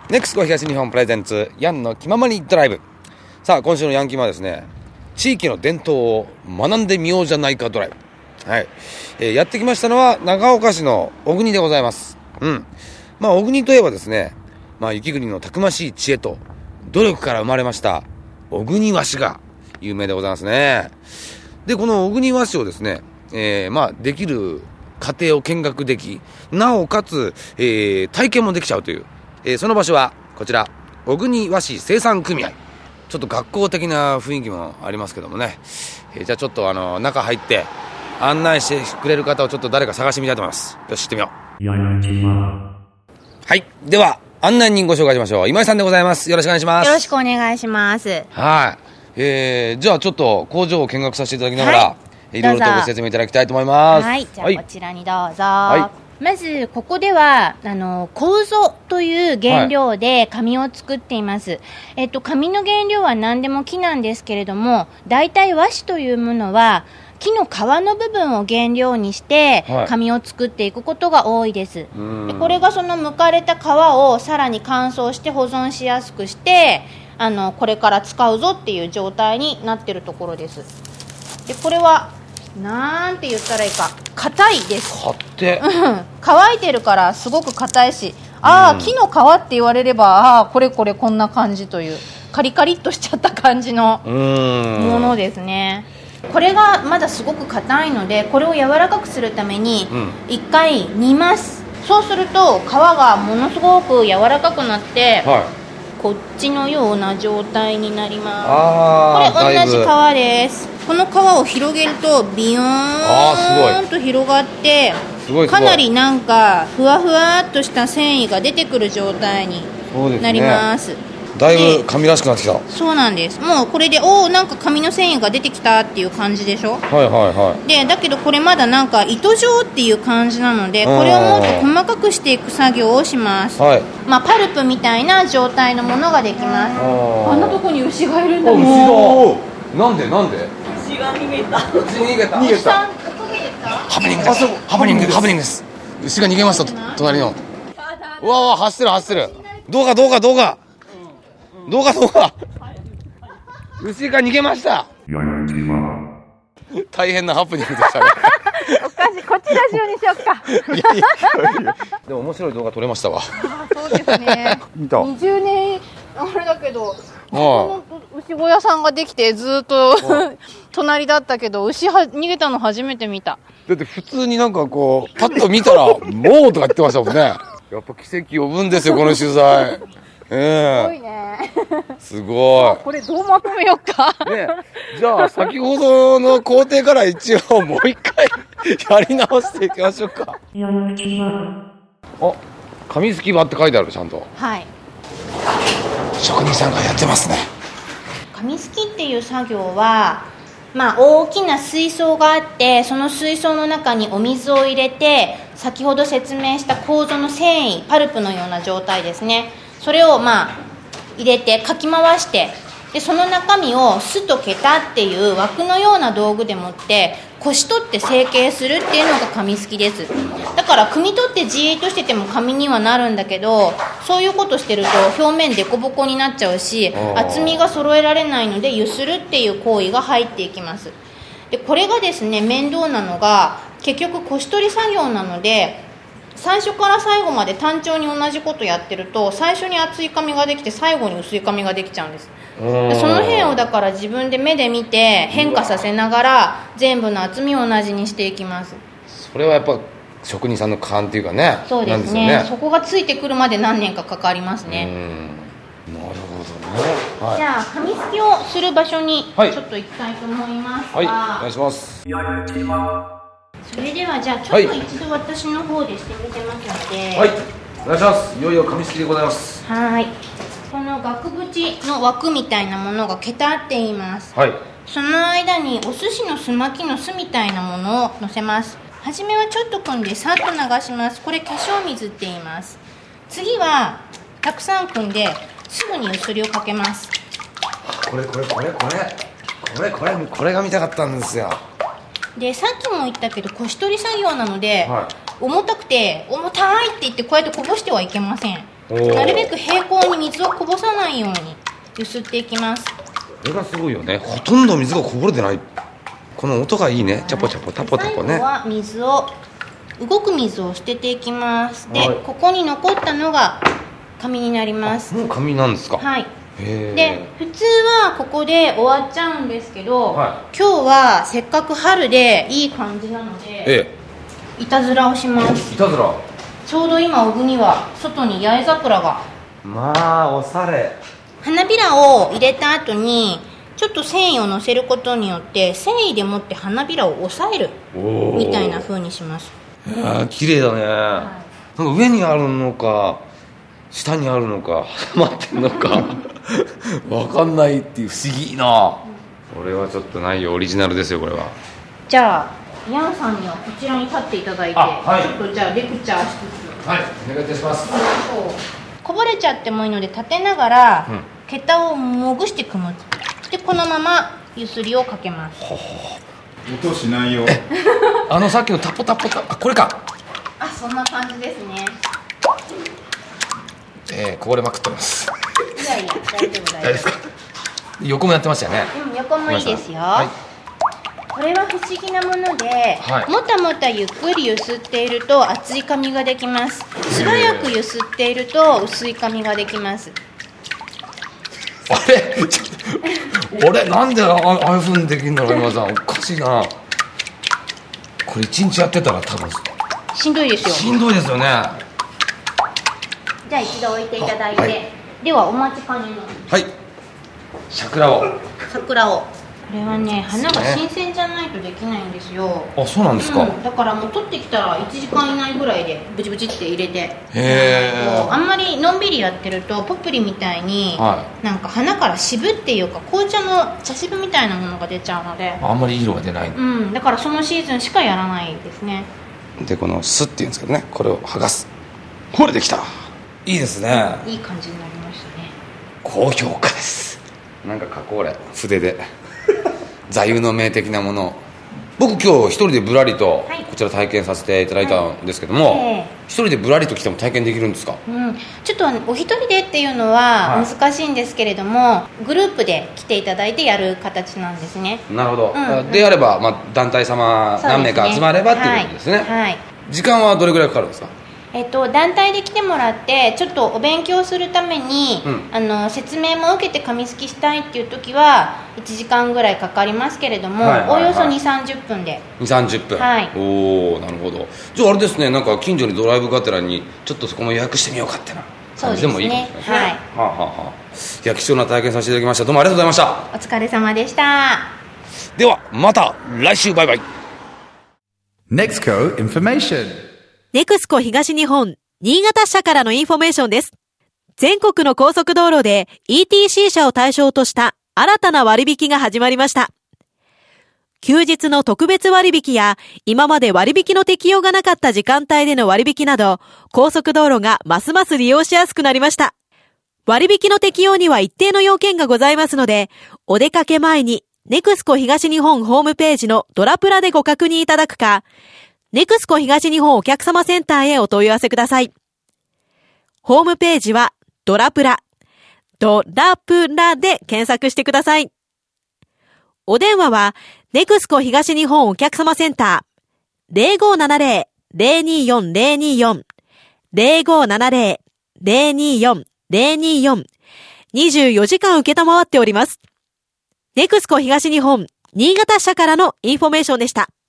ネクスコ東日本プレゼンツヤンの気ままにドライブ。さあ今週のヤンキマはですね、地域の伝統を学んでみようじゃないかドライブ。はい、やってきましたのは長岡市の小国でございます。小国といえばですね、雪国のたくましい知恵と努力から生まれました小国和紙が有名でございますね。でこの小国和紙をですね、できる家庭を見学でき、なおかつ、体験もできちゃうという、その場所はこちら小国和紙生産組合。ちょっと学校的な雰囲気もありますけどもね、じゃあちょっと中入って案内してくれる方をちょっと誰か探してみたいと思います。よし行ってみよう。はい、では案内人ご紹介しましょう。今井さんでございます。よろしくお願いします。 よろしくお願いします。 はい、じゃあちょっと工場を見学させていただきながら、いろいろとご説明いただきたいと思います。 はい、じゃあこちらにどうぞ。まずここでは楮という原料で紙を作っています。紙の原料は何でも木なんですけれども、大体和紙というものは木の皮の部分を原料にして紙を作っていくことが多いです。でこれがその剥かれた皮をさらに乾燥して保存しやすくして、これから使うぞっていう状態になっているところです。でこれはなんて言ったらいいか、硬いです。乾いてるからすごく硬いし、木の皮って言われればこれこんな感じというカリカリっとしちゃった感じのものですね。これがまだすごく硬いので、これを柔らかくするために1回煮ます。そうすると皮がものすごく柔らかくなって、こっちのような状態になります。これ同じ皮です。この皮を広げるとビヨーンと広がって、かなりなんかふわふわっとした繊維が出てくる状態になります。 だいぶ紙らしくなってきた。 そうなんです。もうこれでなんか紙の繊維が出てきたっていう感じでしょ。でだけどこれまだなんか糸状っていう感じなので、これをもっと細かくしていく作業をします。パルプみたいな状態のものができます。あんなとこに牛がいるんだもん。 なんで牛が逃げた。 ハプニングです。牛が逃げました。隣のうわ走ってる。どうか牛が逃げました。大変なハプニングでしたね。 おかしい、こっちラジオにしよっか。 でも面白い動画撮れましたわ。 そうですね。20年あれだけど、この牛小屋さんができてずっと隣だったけど、牛逃げたの初めて見た。 だって普通になんかこうパッと見たらもうとか言ってましたもんね。やっぱ奇跡呼ぶんですよこの取材。 すごいね。 すごい。 これどうまとめようか。 じゃあ先ほどの工程から一応もう一回やり直していきましょうか。紙すき場って書いてある。ちゃんと職人さんがやってますね。 紙すきっていう作業は、大きな水槽があって、その水槽の中にお水を入れて、先ほど説明した楮の繊維、パルプのような状態ですね、それを入れてかき回して、でその中身を巣と桁っていう枠のような道具でもってこし取って成形するっていうのが紙すきです。だから汲み取ってじーっとしてても紙にはなるんだけど、そういうことしてると表面デコボコになっちゃうし、厚みが揃えられないので揺するっていう行為が入っていきます。でこれがですね、面倒なのが結局こし取り作業なので、最初から最後まで単調に同じことやってると、最初に厚い紙ができて最後に薄い紙ができちゃうんです。でその辺をだから自分で目で見て変化させながら全部の厚みを同じにしていきます。 それはやっぱ職人さんの勘っていうかね。 そうですね。そこがついてくるまで何年かかかりますね。 なるほどね。 じゃあ紙すきをする場所にちょっと行きたいと思いますが、 お願いします。 それではじゃあちょっと一度私の方でしてみてますので、 お願いします。いよいよ紙すきでございます。 この額縁の枠みたいなものが桁って言います。その間にお寿司のすまきの酢みたいなものを乗せます。はじめはちょっと組んでさっと流します。これ化粧水って言います。次はたくさん組んですぐにゆすりをかけます。 これが見たかったんですよ。 でさっきも言ったけどこし取り作業なので、重たくて重たいって言ってこうやってこぼしてはいけません。 なるべく平行に水をこぼさないように揺すっていきます。 これがすごいよね。ほとんど水がこぼれてない。この音がいいね。チャポチャポタポタポね。 最後は水を、動く水を捨てていきます。で、 はい、 ここに残ったのが紙になります。 もう紙なんですか。 はい。 へで、普通はここで終わっちゃうんですけど、 は今日はせっかく春でいい感じなので、いたずらをします。 いたずら。 ちょうど今小国は外に八重桜が。 まあおしゃれ。 花びらを入れた後にちょっと繊維をのせることによって繊維でもって花びらを押さえるみたいな風にします。 綺麗だね、なんか上にあるのか下にあるのか挟まってんのかわかんないっていう不思議な、これはちょっとないよ、オリジナルですよこれは。 じゃあヤンさんにはこちらに立っていただいて、 はい、 ちょっとじゃあレクチャーしつつ、 はい、お願いいたします。 こぼれちゃってもいいので立てながら、桁をもぐして組む。でこのままゆすりをかけます。 音しないよ。 さっきのタポタポタ、これか。 そんな感じですね。 こぼれまくってます。 いやいや大丈夫大丈夫ですか。横もやってましたよね。 横もいいですよ。 はい、 これは不思議なもので、もたもたゆっくりゆすっていると厚い紙ができます。素早くゆすっていると薄い紙ができます。 あれなんでああいう風にできるんだろう。今さんおかしいな。これ1日やってたら多分しんどいですよ。 しんどいですよね。 じゃあ一度置いていただいて、ではお待ちかねの桜を。 これはね、花が新鮮じゃないとできないんですよ。 そうなんですか。 だからもう取ってきたら1時間以内ぐらいでブチブチって入れて。あんまりのんびりやってるとポプリみたいに、なんか花から渋っていうか紅茶の茶渋みたいなものが出ちゃうので、 あんまり色が出ない。 だからそのシーズンしかやらないですね。 でこのスっていうんですけどね、これを剥がす。これできた。いいですね。 いい感じになりましたね。 高評価です。なんかこれ筆で座右の銘的なもの。僕今日一人でぶらりとこちら体験させていただいたんですけども、一人でぶらりと来ても体験できるんですか。 ちょっとお一人でっていうのは難しいんですけれども、グループで来ていただいてやる形なんですね。 なるほど、であれば、団体様何名か集まればっていうことですね。時間はどれぐらいかかるんですか。 団体で来てもらってちょっとお勉強するために、説明も受けて紙すきしたいっていう時は1時間ぐらいかかりますけれども、おおよそ 2,30 分で。 2,30 分。おお、なるほど。じゃああれですね、なんか近所にドライブがてらにちょっとそこも予約してみようかってな感じでもいいかもしれないですね。いや貴重な体験させていただきました。どうもありがとうございました。 お疲れ様でした。 ではまた来週。バイバイ。 NEXCO Information。 ネクスコ東日本、新潟支社からのインフォメーションです。全国の高速道路で ETC 車を対象とした新たな割引が始まりました。休日の特別割引や今まで割引の適用がなかった時間帯での割引など、高速道路がますます利用しやすくなりました。割引の適用には一定の要件がございますので、お出かけ前にネクスコ東日本ホームページのドラプラでご確認いただくか、ネクスコ東日本お客様センターへお問い合わせください。ホームページはドラプラで検索してください。お電話はネクスコ東日本お客様センター 0570-024-024 0570-024-024 24時間受けたまわっております。ネクスコ東日本新潟支社からのインフォメーションでした。